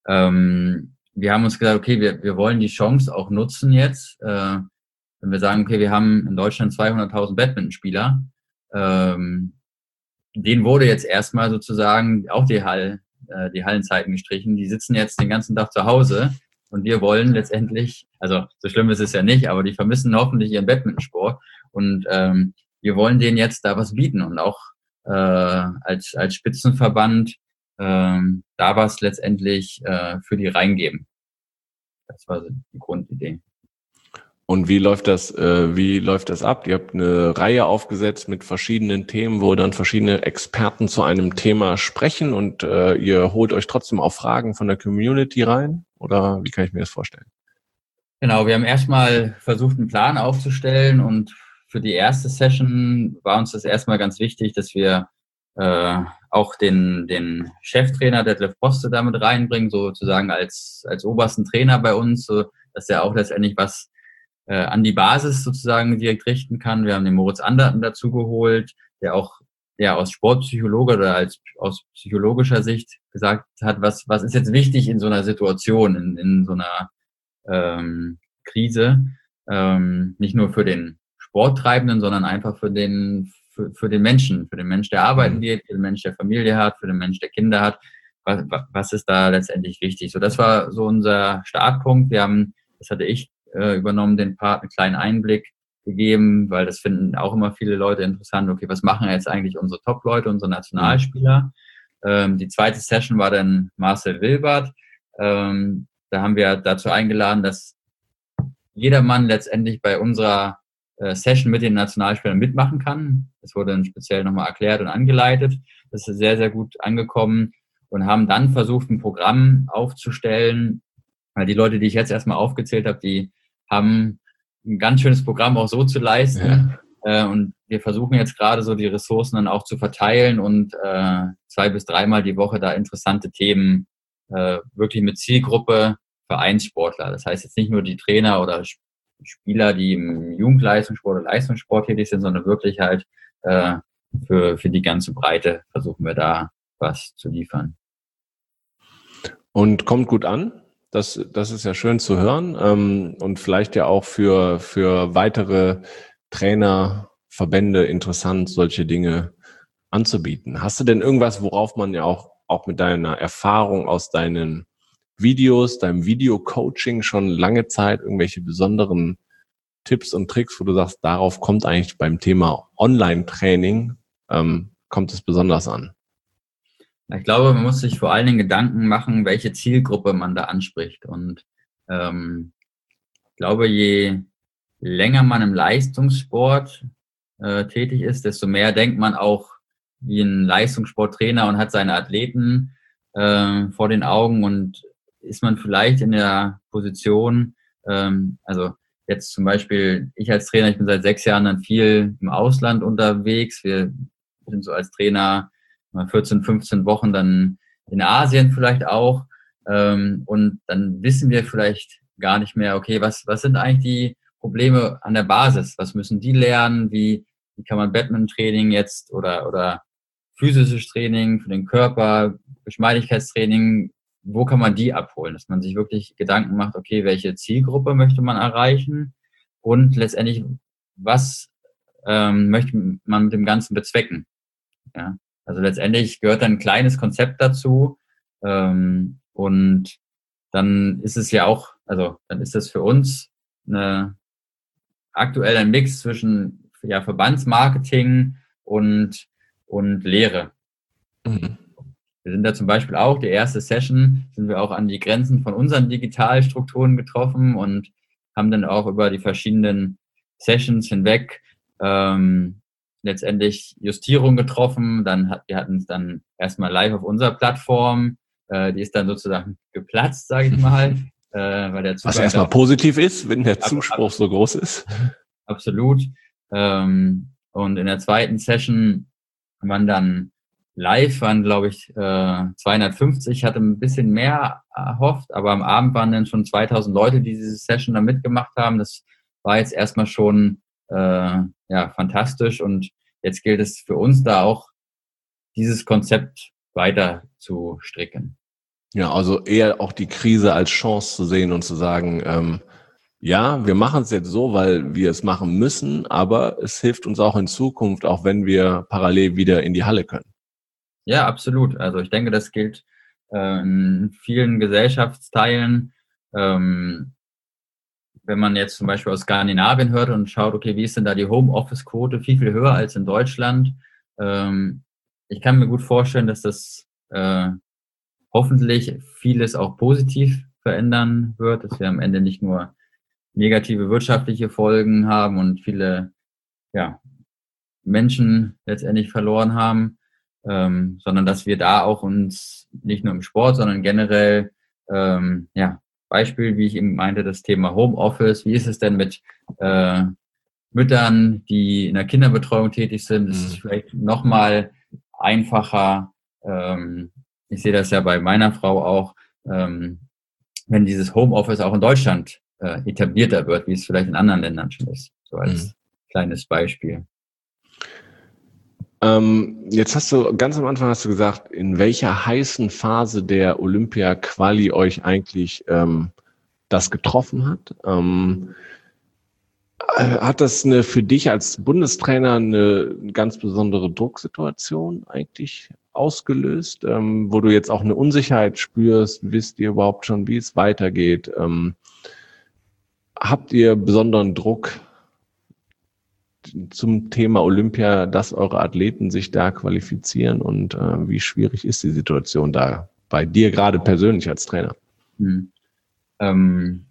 Ähm, wir haben uns gesagt, okay, wir, wir wollen die Chance auch nutzen jetzt, äh, wenn wir sagen, okay, wir haben in Deutschland zweihunderttausend Badmintonspieler, ähm, denen wurde jetzt erstmal sozusagen auch die Hall die Hallenzeiten gestrichen, die sitzen jetzt den ganzen Tag zu Hause und wir wollen letztendlich, also so schlimm ist es ja nicht, aber die vermissen hoffentlich ihren Badmintonsport und ähm, wir wollen denen jetzt da was bieten und auch äh, als als Spitzenverband ähm, da was letztendlich äh, für die reingeben. Das war die Grundidee. Und wie läuft das, äh, wie läuft das ab? Ihr habt eine Reihe aufgesetzt mit verschiedenen Themen, wo dann verschiedene Experten zu einem Thema sprechen und äh, ihr holt euch trotzdem auch Fragen von der Community rein? Oder wie kann ich mir das vorstellen? Genau, wir haben erstmal versucht, einen Plan aufzustellen und für die erste Session war uns das erstmal ganz wichtig, dass wir äh, auch den, den Cheftrainer Detlef Poste damit reinbringen, sozusagen als, als obersten Trainer bei uns, so dass er auch letztendlich was äh, an die Basis sozusagen direkt richten kann. Wir haben den Moritz Anderten dazu geholt, der auch ja aus Sportpsychologe oder als aus psychologischer Sicht gesagt hat, was was ist jetzt wichtig in so einer Situation, in, in so einer ähm, Krise, ähm, nicht nur für den Sporttreibenden, sondern einfach für den für, für den Menschen, für den Mensch, der arbeiten geht, für den Mensch, der Familie hat, für den Mensch, der Kinder hat. Was, was ist da letztendlich wichtig? So, das war so unser Startpunkt. Wir haben, das hatte ich äh, übernommen, den Part, einen kleinen Einblick gegeben, weil das finden auch immer viele Leute interessant. Okay, was machen jetzt eigentlich unsere Top-Leute, unsere Nationalspieler? Ähm, die zweite Session war dann Marcel Wilbert. Ähm, da haben wir dazu eingeladen, dass jedermann letztendlich bei unserer äh, Session mit den Nationalspielern mitmachen kann. Das wurde dann speziell nochmal erklärt und angeleitet. Das ist sehr, sehr gut angekommen und haben dann versucht, ein Programm aufzustellen, weil die Leute, die ich jetzt erstmal aufgezählt habe, die haben ein ganz schönes Programm auch so zu leisten. Ja. Äh, und wir versuchen jetzt gerade so die Ressourcen dann auch zu verteilen und äh, zwei bis dreimal die Woche da interessante Themen äh, wirklich mit Zielgruppe Vereinssportler. Das heißt jetzt nicht nur die Trainer oder Spieler, die im Jugendleistungssport oder Leistungssport tätig sind, sondern wirklich halt äh, für, für die ganze Breite versuchen wir da was zu liefern. Und kommt gut an. Das, das ist ja schön zu hören ähm, und vielleicht ja auch für, für weitere Trainer, Verbände interessant, solche Dinge anzubieten. Hast du denn irgendwas, worauf man ja auch, auch mit deiner Erfahrung aus deinen Videos, deinem Video-Coaching schon lange Zeit irgendwelche besonderen Tipps und Tricks, wo du sagst, darauf kommt eigentlich beim Thema Online-Training, ähm, kommt es besonders an? Ich glaube, man muss sich vor allen Dingen Gedanken machen, welche Zielgruppe man da anspricht. Und ähm, ich glaube, je länger man im Leistungssport äh, tätig ist, desto mehr denkt man auch wie ein Leistungssporttrainer und hat seine Athleten äh, vor den Augen und ist man vielleicht in der Position, ähm, also jetzt zum Beispiel, ich als Trainer, ich bin seit sechs Jahren dann viel im Ausland unterwegs. Wir sind so als Trainer mal vierzehn, fünfzehn Wochen dann in Asien vielleicht auch. Ähm, und dann wissen wir vielleicht gar nicht mehr, okay, was, was sind eigentlich die Probleme an der Basis? Was müssen die lernen? Wie, wie kann man Badminton-Training jetzt oder, oder physisches Training für den Körper, Geschmeidigkeitstraining, wo kann man die abholen? Dass man sich wirklich Gedanken macht, okay, welche Zielgruppe möchte man erreichen und letztendlich, was ähm, möchte man mit dem Ganzen bezwecken? Ja, also letztendlich gehört dann ein kleines Konzept dazu ähm, und dann ist es ja auch, also dann ist das für uns eine, aktuell ein Mix zwischen ja, Verbandsmarketing und, und Lehre. Mhm. Wir sind da zum Beispiel auch, die erste Session, sind wir auch an die Grenzen von unseren Digitalstrukturen getroffen und haben dann auch über die verschiedenen Sessions hinweg ähm, letztendlich Justierung getroffen. Dann hat, wir hatten es dann erstmal live auf unserer Plattform. Äh, die ist dann sozusagen geplatzt, sage ich mal. äh, weil der Was erstmal positiv ist, wenn der Zuspruch ab, so groß ist. Absolut. Ähm, und in der zweiten Session waren dann live, waren glaube ich äh, zweihundertfünfzig, hatte ein bisschen mehr erhofft, aber am Abend waren dann schon zweitausend Leute, die diese Session da mitgemacht haben. Das war jetzt erstmal schon äh, ja fantastisch und jetzt gilt es für uns da auch, dieses Konzept weiter zu stricken. Ja, also eher auch die Krise als Chance zu sehen und zu sagen, ähm, ja, wir machen es jetzt so, weil wir es machen müssen, aber es hilft uns auch in Zukunft, auch wenn wir parallel wieder in die Halle können. Ja, absolut. Also ich denke, das gilt äh, in vielen Gesellschaftsteilen. Ähm, wenn man jetzt zum Beispiel aus Skandinavien hört und schaut, okay, wie ist denn da die Homeoffice-Quote, viel, viel höher als in Deutschland. Ähm, ich kann mir gut vorstellen, dass das äh, hoffentlich vieles auch positiv verändern wird, dass wir am Ende nicht nur negative wirtschaftliche Folgen haben und viele ja, Menschen letztendlich verloren haben, ähm, sondern dass wir da auch uns nicht nur im Sport, sondern generell, ähm, ja, Beispiel, wie ich eben meinte, das Thema Homeoffice, wie ist es denn mit äh, Müttern, die in der Kinderbetreuung tätig sind, ist es vielleicht nochmal einfacher, ähm, ich sehe das ja bei meiner Frau auch, ähm, wenn dieses Homeoffice auch in Deutschland äh, etablierter wird, wie es vielleicht in anderen Ländern schon ist, so als mhm. kleines Beispiel. Ähm, jetzt hast du, ganz am Anfang hast du gesagt, in welcher heißen Phase der Olympia-Quali euch eigentlich ähm, das getroffen hat. Ähm, hat das eine, für dich als Bundestrainer eine ganz besondere Drucksituation eigentlich ausgelöst, ähm, wo du jetzt auch eine Unsicherheit spürst? Wisst ihr überhaupt schon, wie es weitergeht? Ähm, habt ihr besonderen Druck zum Thema Olympia, dass eure Athleten sich da qualifizieren und äh, wie schwierig ist die Situation da bei dir gerade persönlich als Trainer? Hm. Ähm,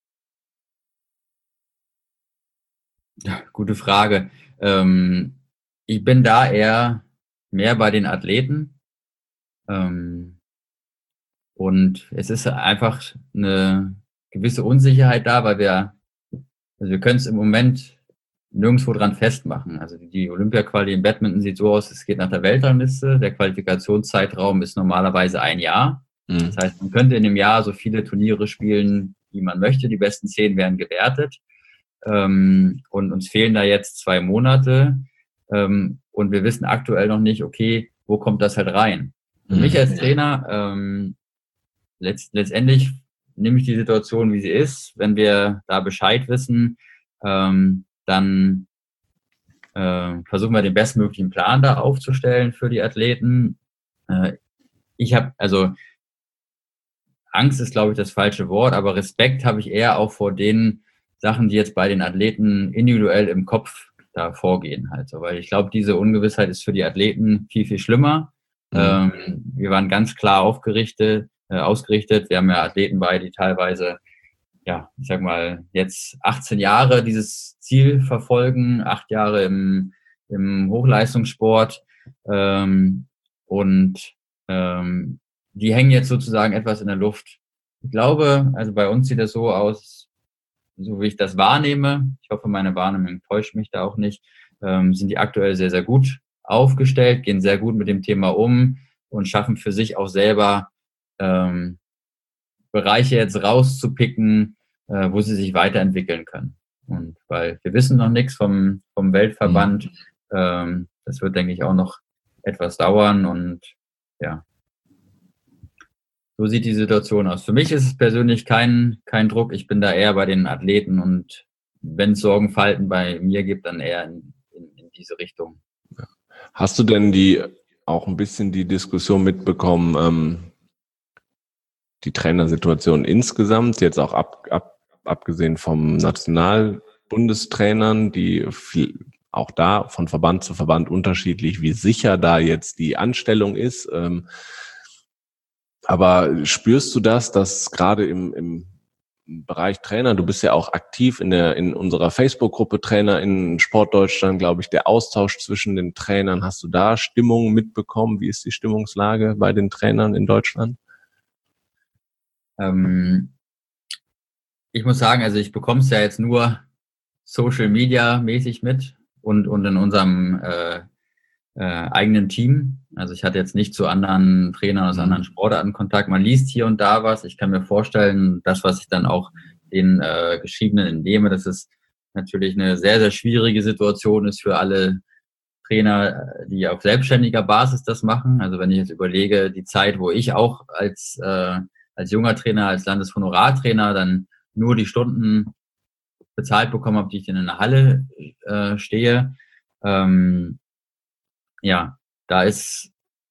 ja, gute Frage. Ähm, ich bin da eher mehr bei den Athleten ähm, und es ist einfach eine gewisse Unsicherheit da, weil wir, also wir können es im Moment nirgendwo dran festmachen. Also die Olympia-Quali im Badminton sieht so aus, es geht nach der Weltrangliste. Der Qualifikationszeitraum ist normalerweise ein Jahr. Mhm. Das heißt, man könnte in dem Jahr so viele Turniere spielen, wie man möchte. Die besten zehn werden gewertet. Ähm, und uns fehlen da jetzt zwei Monate. Ähm, und wir wissen aktuell noch nicht, okay, wo kommt das halt rein? Für mhm. mich als Trainer, ähm, letzt, letztendlich nehme ich die Situation, wie sie ist. Wenn wir da Bescheid wissen, ähm, dann äh, versuchen wir den bestmöglichen Plan da aufzustellen für die Athleten. Äh, ich habe, also Angst ist, glaube ich, das falsche Wort, aber Respekt habe ich eher auch vor den Sachen, die jetzt bei den Athleten individuell im Kopf da vorgehen halt so, weil ich glaube, diese Ungewissheit ist für die Athleten viel, viel schlimmer. Mhm. Ähm, wir waren ganz klar aufgerichtet, äh, ausgerichtet. Wir haben ja Athleten bei, die teilweise, ja, ich sag mal, jetzt achtzehn Jahre dieses Ziel verfolgen, acht Jahre im, im Hochleistungssport, ähm, und ähm, die hängen jetzt sozusagen etwas in der Luft. Ich glaube, also bei uns sieht das so aus, so wie ich das wahrnehme, ich hoffe, meine Wahrnehmung täuscht mich da auch nicht, ähm, sind die aktuell sehr, sehr gut aufgestellt, gehen sehr gut mit dem Thema um und schaffen für sich auch selber ähm, Bereiche jetzt rauszupicken, äh, wo sie sich weiterentwickeln können. Und weil wir wissen noch nichts vom, vom Weltverband, mhm. ähm, das wird, denke ich, auch noch etwas dauern und ja, so sieht die Situation aus. Für mich ist es persönlich kein, kein Druck. Ich bin da eher bei den Athleten und wenn es Sorgenfalten bei mir gibt, dann eher in, in, in diese Richtung. Hast du denn die auch ein bisschen die Diskussion mitbekommen, ähm, die Trainersituation insgesamt, jetzt auch ab, ab, abgesehen vom Nationalbundestrainern, die viel, auch da von Verband zu Verband unterschiedlich, wie sicher da jetzt die Anstellung ist, ähm, aber spürst du das, dass gerade im, im Bereich Trainer, du bist ja auch aktiv in der in unserer Facebook-Gruppe Trainer in Sportdeutschland, glaube ich, der Austausch zwischen den Trainern, hast du da Stimmung mitbekommen? Wie ist die Stimmungslage bei den Trainern in Deutschland? Ähm, ich muss sagen, also ich bekomme es ja jetzt nur Social Media mäßig mit und, und in unserem äh, äh, eigenen Team. Also ich hatte jetzt nicht zu anderen Trainern aus mhm. anderen Sportarten Kontakt. Man liest hier und da was. Ich kann mir vorstellen, das, was ich dann auch den äh, Geschriebenen entnehme, dass es natürlich eine sehr, sehr schwierige Situation ist für alle Trainer, die auf selbstständiger Basis das machen. Also wenn ich jetzt überlege, die Zeit, wo ich auch als, äh, als junger Trainer, als Landeshonorartrainer dann nur die Stunden bezahlt bekommen habe, die ich in einer Halle äh, stehe, ähm, ja, da ist,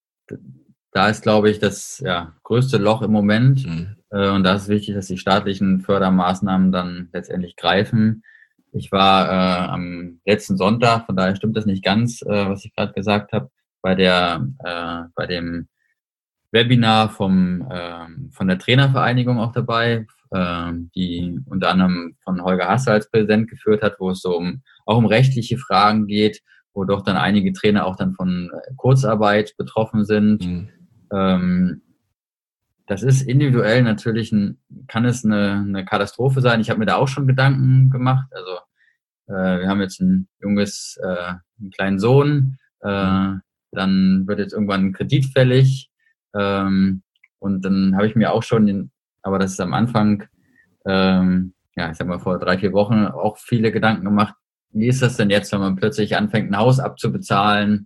da ist, glaube ich, das ja, größte Loch im Moment. Mhm. Äh, und da ist wichtig, dass die staatlichen Fördermaßnahmen dann letztendlich greifen. Ich war äh, am letzten Sonntag, von daher stimmt das nicht ganz, äh, was ich gerade gesagt habe, bei der, äh, bei dem Webinar vom, äh, von der Trainervereinigung auch dabei, äh, die unter anderem von Holger Hasse als Präsident geführt hat, wo es so um, auch um rechtliche Fragen geht, wo doch dann einige Trainer auch dann von Kurzarbeit betroffen sind. Mhm. Ähm, das ist individuell natürlich, ein, kann es eine, eine Katastrophe sein. Ich habe mir da auch schon Gedanken gemacht. Also äh, wir haben jetzt ein junges, äh, einen kleinen Sohn, äh, mhm. dann wird jetzt irgendwann ein Kredit fällig ähm, und dann habe ich mir auch schon, den, aber das ist am Anfang, ähm, ja, ich sag mal vor drei, vier Wochen auch viele Gedanken gemacht. Wie ist das denn jetzt, wenn man plötzlich anfängt, ein Haus abzubezahlen?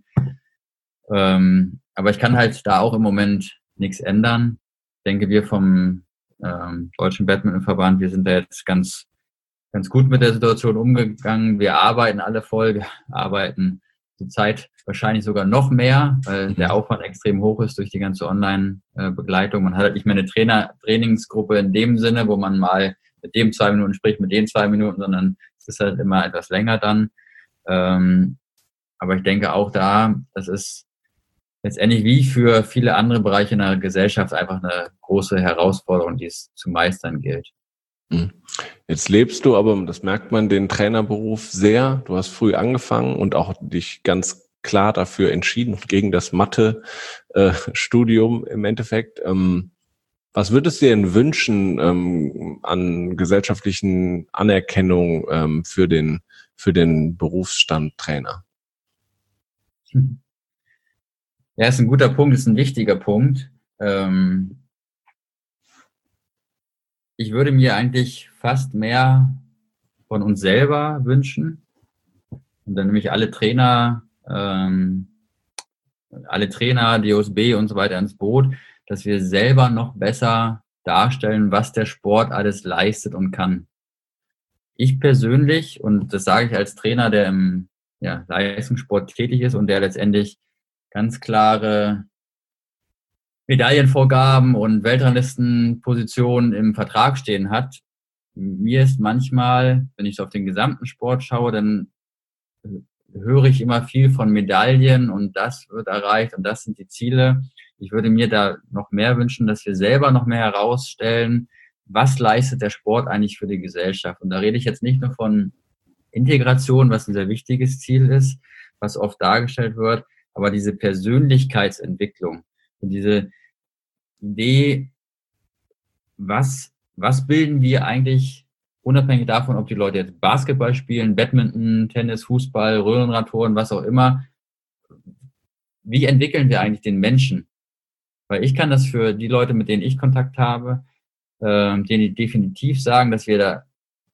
Ähm, aber ich kann halt da auch im Moment nichts ändern. Ich denke, wir vom ähm, Deutschen Badmintonverband, wir sind da jetzt ganz, ganz gut mit der Situation umgegangen. Wir arbeiten alle voll. Wir arbeiten zurzeit wahrscheinlich sogar noch mehr, weil der Aufwand extrem hoch ist durch die ganze Online-Begleitung. Man hat halt nicht mehr eine Trainer Trainingsgruppe in dem Sinne, wo man mal mit dem zwei Minuten spricht, mit den zwei Minuten, sondern es ist halt immer etwas länger dann. Ähm, aber ich denke auch da, das ist letztendlich wie für viele andere Bereiche in der Gesellschaft einfach eine große Herausforderung, die es zu meistern gilt. Jetzt lebst du aber, das merkt man, den Trainerberuf sehr. Du hast früh angefangen und auch dich ganz klar dafür entschieden, gegen das Mathe-Studium im Endeffekt. Was würdest du dir denn wünschen ähm, an gesellschaftlichen Anerkennung ähm, für den für den Berufsstand Trainer? Ja, ist ein guter Punkt, ist ein wichtiger Punkt. Ähm, ich würde mir eigentlich fast mehr von uns selber wünschen. Und dann nämlich alle Trainer, ähm, alle Trainer, D O S B und so weiter ins Boot, dass wir selber noch besser darstellen, was der Sport alles leistet und kann. Ich persönlich, und das sage ich als Trainer, der im ja, Leistungssport tätig ist und der letztendlich ganz klare Medaillenvorgaben und Weltranglistenpositionen im Vertrag stehen hat. Mir ist manchmal, wenn ich so auf den gesamten Sport schaue, dann höre ich immer viel von Medaillen und das wird erreicht und das sind die Ziele. Ich würde mir da noch mehr wünschen, dass wir selber noch mehr herausstellen, was leistet der Sport eigentlich für die Gesellschaft. Und da rede ich jetzt nicht nur von Integration, was ein sehr wichtiges Ziel ist, was oft dargestellt wird, aber diese Persönlichkeitsentwicklung und diese Idee, was, was bilden wir eigentlich, unabhängig davon, ob die Leute jetzt Basketball spielen, Badminton, Tennis, Fußball, Röhrenradtouren, was auch immer, wie entwickeln wir eigentlich den Menschen? Weil ich kann das für die Leute, mit denen ich Kontakt habe, äh, denen definitiv sagen, dass wir da,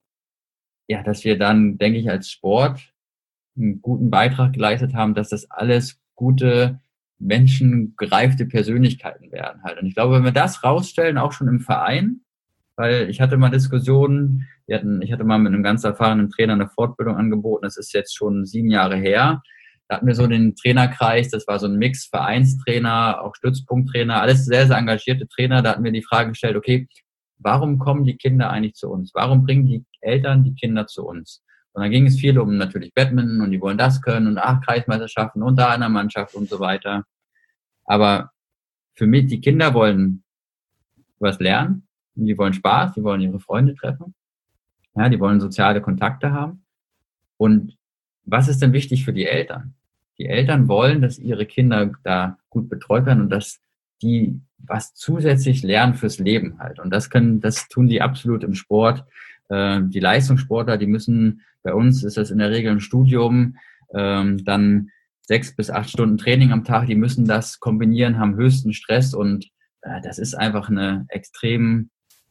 ja, dass wir dann, denke ich, als Sport einen guten Beitrag geleistet haben, dass das alles gute, menschengereifte Persönlichkeiten werden halt. Und ich glaube, wenn wir das rausstellen, auch schon im Verein, weil ich hatte mal Diskussionen, wir hatten, ich hatte mal mit einem ganz erfahrenen Trainer eine Fortbildung angeboten, das ist jetzt schon sieben Jahre her. Da hatten wir so den Trainerkreis, das war so ein Mix, Vereinstrainer, auch Stützpunkttrainer, alles sehr, sehr engagierte Trainer. Da hatten wir die Frage gestellt, okay, warum kommen die Kinder eigentlich zu uns? Warum bringen die Eltern die Kinder zu uns? Und dann ging es viel um natürlich Badminton und die wollen das können und ach, Kreismeisterschaften und da in der Mannschaft und so weiter. Aber für mich, die Kinder wollen was lernen und die wollen Spaß, die wollen ihre Freunde treffen. Ja, die wollen soziale Kontakte haben. Und was ist denn wichtig für die Eltern? Die Eltern wollen, dass ihre Kinder da gut betreut werden und dass die was zusätzlich lernen fürs Leben halt. Und das können, das tun die absolut im Sport. Äh, die Leistungssportler, die müssen, bei uns ist das in der Regel im Studium, ähm, dann sechs bis acht Stunden Training am Tag, die müssen das kombinieren, haben höchsten Stress und äh, das ist einfach eine extrem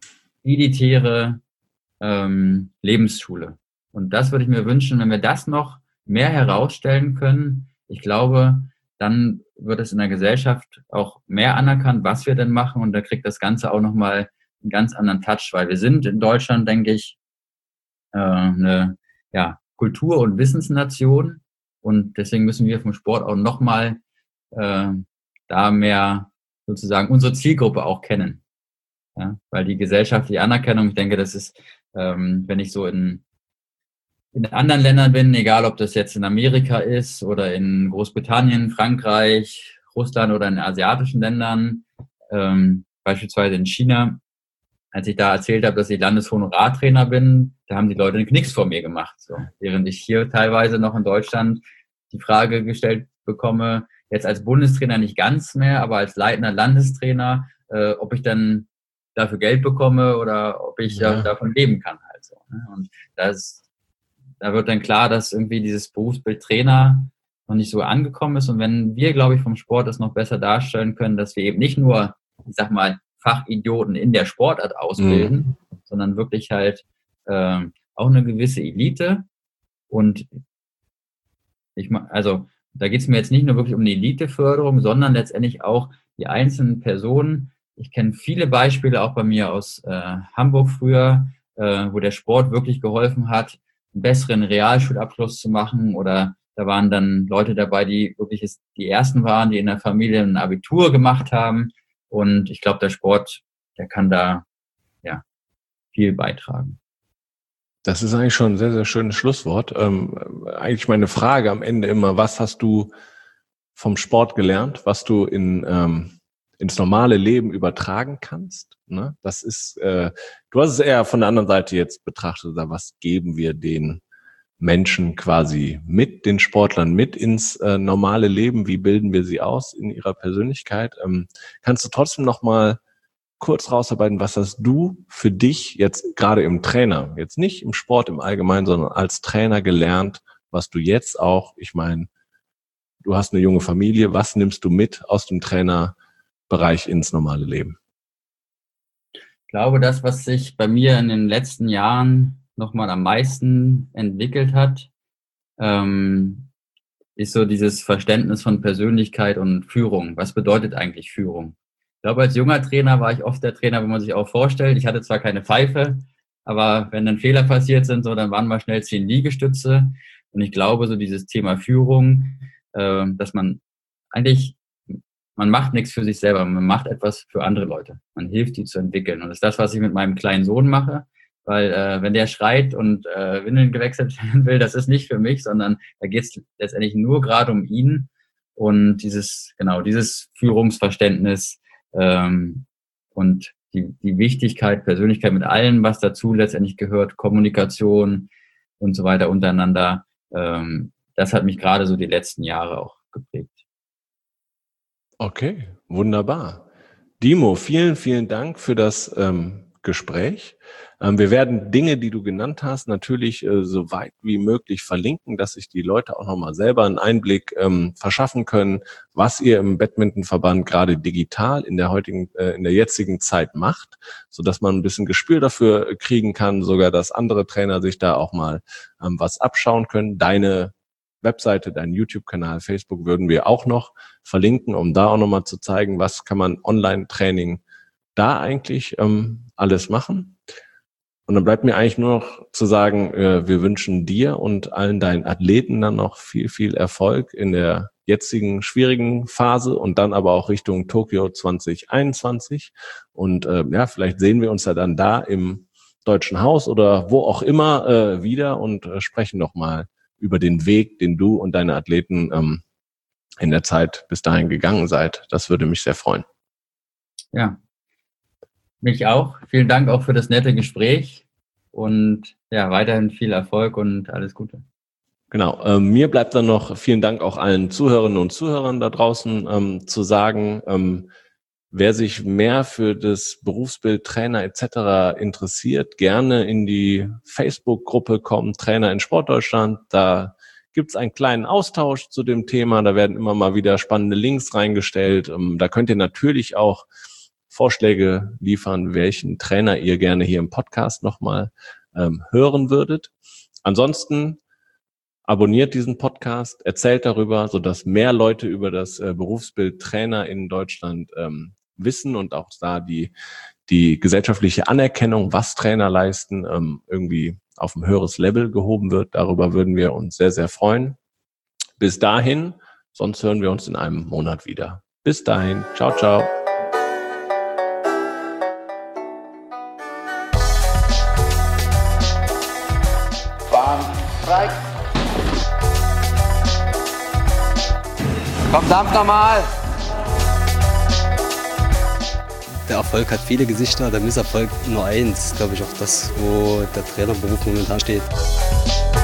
elitäre ähm, Lebensschule. Und das würde ich mir wünschen, wenn wir das noch mehr herausstellen können. Ich glaube, dann wird es in der Gesellschaft auch mehr anerkannt, was wir denn machen. Und da kriegt das Ganze auch nochmal einen ganz anderen Touch, weil wir sind in Deutschland, denke ich, äh, eine ja, Kultur- und Wissensnation. Und deswegen müssen wir vom Sport auch nochmal äh, da mehr sozusagen unsere Zielgruppe auch kennen. Ja? Weil die gesellschaftliche Anerkennung, ich denke, das ist, ähm, wenn ich so in in anderen Ländern bin, egal ob das jetzt in Amerika ist oder in Großbritannien, Frankreich, Russland oder in asiatischen Ländern, ähm, beispielsweise in China, als ich da erzählt habe, dass ich Landeshonorartrainer bin, da haben die Leute einen Knicks vor mir gemacht. So. Während ich hier teilweise noch in Deutschland die Frage gestellt bekomme, jetzt als Bundestrainer nicht ganz mehr, aber als leitender Landestrainer, äh, ob ich dann dafür Geld bekomme oder ob ich ja. äh, davon leben kann. Halt so, ne? Und das Da wird dann klar, dass irgendwie dieses Berufsbild Trainer noch nicht so angekommen ist. Und wenn wir, glaube ich, vom Sport das noch besser darstellen können, dass wir eben nicht nur, ich sag mal, Fachidioten in der Sportart ausbilden, mhm. sondern wirklich halt äh, auch eine gewisse Elite. Und ich also da geht es mir jetzt nicht nur wirklich um die Eliteförderung, sondern letztendlich auch die einzelnen Personen. Ich kenne viele Beispiele auch bei mir aus äh, Hamburg früher, äh, wo der Sport wirklich geholfen hat, einen besseren Realschulabschluss zu machen, oder da waren dann Leute dabei, die wirklich die ersten waren, die in der Familie ein Abitur gemacht haben, und ich glaube, der Sport, der kann da ja viel beitragen. Das ist eigentlich schon ein sehr, sehr schönes Schlusswort. Ähm, eigentlich meine Frage am Ende immer, was hast du vom Sport gelernt, was du in ähm, ins normale Leben übertragen kannst, ne? Das ist, äh, du hast es eher von der anderen Seite jetzt betrachtet, was geben wir den Menschen quasi mit, den Sportlern mit ins äh, normale Leben, wie bilden wir sie aus in ihrer Persönlichkeit? Ähm, kannst du trotzdem noch mal kurz rausarbeiten, was hast du für dich jetzt gerade im Trainer, jetzt nicht im Sport im Allgemeinen, sondern als Trainer gelernt, was du jetzt auch, ich meine, du hast eine junge Familie, was nimmst du mit aus dem Trainer Bereich ins normale Leben? Ich glaube, das, was sich bei mir in den letzten Jahren nochmal am meisten entwickelt hat, ähm, ist so dieses Verständnis von Persönlichkeit und Führung. Was bedeutet eigentlich Führung? Ich glaube, als junger Trainer war ich oft der Trainer, wo man sich auch vorstellt, ich hatte zwar keine Pfeife, aber wenn dann Fehler passiert sind, so, dann waren mal schnell zehn Liegestütze. Und ich glaube, so dieses Thema Führung, äh, dass man eigentlich man macht nichts für sich selber, man macht etwas für andere Leute. Man hilft, die zu entwickeln. Und das ist das, was ich mit meinem kleinen Sohn mache. Weil äh, wenn der schreit und äh, Windeln gewechselt werden will, das ist nicht für mich, sondern da geht es letztendlich nur gerade um ihn und dieses, genau, dieses Führungsverständnis ähm, und die, die Wichtigkeit, Persönlichkeit mit allem, was dazu letztendlich gehört, Kommunikation und so weiter untereinander. Ähm, das hat mich gerade so die letzten Jahre auch geprägt. Okay, wunderbar. Dimo, vielen, vielen Dank für das ähm, Gespräch. Ähm, wir werden Dinge, die du genannt hast, natürlich äh, so weit wie möglich verlinken, dass sich die Leute auch nochmal selber einen Einblick ähm, verschaffen können, was ihr im Badmintonverband gerade digital in der heutigen, äh, in der jetzigen Zeit macht, so dass man ein bisschen Gespür dafür kriegen kann, sogar dass andere Trainer sich da auch mal ähm, was abschauen können. Deine Webseite, deinen YouTube-Kanal, Facebook würden wir auch noch verlinken, um da auch nochmal zu zeigen, was kann man Online-Training da eigentlich ähm, alles machen. Und dann bleibt mir eigentlich nur noch zu sagen, äh, wir wünschen dir und allen deinen Athleten dann noch viel, viel Erfolg in der jetzigen schwierigen Phase und dann aber auch Richtung Tokio zwanzig einundzwanzig. Und äh, ja, vielleicht sehen wir uns ja dann da im Deutschen Haus oder wo auch immer äh, wieder und äh, sprechen nochmal über den Weg, den du und deine Athleten ähm, in der Zeit bis dahin gegangen seid. Das würde mich sehr freuen. Ja, mich auch. Vielen Dank auch für das nette Gespräch und ja, weiterhin viel Erfolg und alles Gute. Genau, ähm, mir bleibt dann noch vielen Dank auch allen Zuhörerinnen und Zuhörern da draußen ähm, zu sagen, ähm, wer sich mehr für das Berufsbild Trainer et cetera interessiert, gerne in die Facebook-Gruppe kommen, Trainer in Sportdeutschland. Da gibt's einen kleinen Austausch zu dem Thema. Da werden immer mal wieder spannende Links reingestellt. Ähm, da könnt ihr natürlich auch Vorschläge liefern, welchen Trainer ihr gerne hier im Podcast nochmal ähm, hören würdet. Ansonsten abonniert diesen Podcast, erzählt darüber, sodass mehr Leute über das äh, Berufsbild Trainer in Deutschland ähm, wissen und auch da die die gesellschaftliche Anerkennung, was Trainer leisten, ähm, irgendwie auf ein höheres Level gehoben wird. Darüber würden wir uns sehr, sehr freuen. Bis dahin, sonst hören wir uns in einem Monat wieder. Bis dahin, ciao, ciao. Frei. Verdammt nochmal! Der Erfolg hat viele Gesichter, der Misserfolg nur eins. Glaube ich auch das, wo der Trainerberuf momentan steht.